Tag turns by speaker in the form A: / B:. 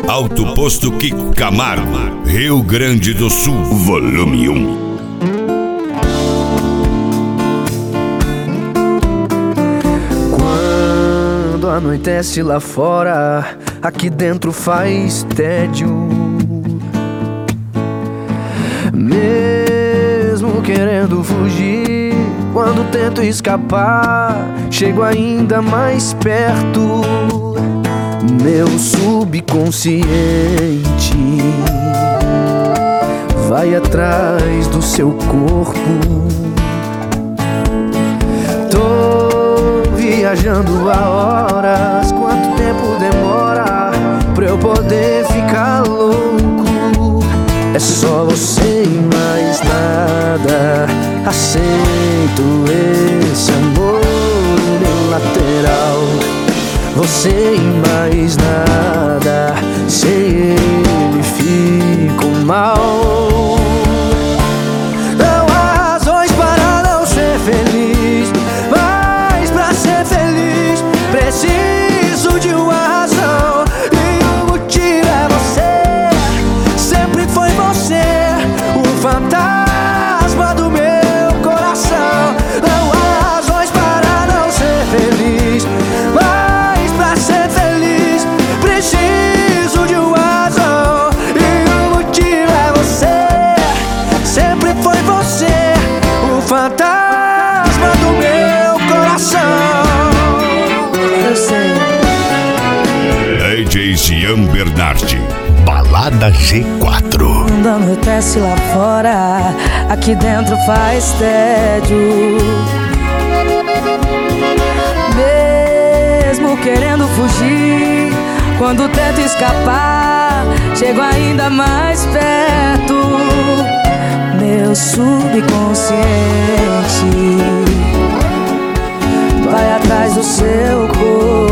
A: Alto Posto Kiko Camargo, Rio Grande do Sul, volume 1.
B: Quando anoitece lá fora, aqui dentro faz tédio. Mesmo querendo fugir, quando tento escapar, chego ainda mais perto. Meu subconsciente vai atrás do seu corpo. Tô viajando há horas, quanto tempo demora pra eu poder ficar louco? É só você e mais nada. Aceito esse amor unilateral. Você e mais nada. Sem ele fico mal. Não há razões para não ser feliz, mas pra ser feliz preciso de uma razão. E o motivo é você. Sempre foi você, o fantasma do meu coração. Não há razões para não ser feliz, mas pra ser feliz preciso de uma razão. E o motivo é você. Sempre foi você, o fantasma do meu coração. Eu sei.
A: DJ Jean Bernardi, Balada G4.
C: Quando anoitece lá fora, aqui dentro faz tédio. Mesmo querendo fugir, quando tento escapar, chego ainda mais perto. Meu subconsciente vai atrás do seu corpo.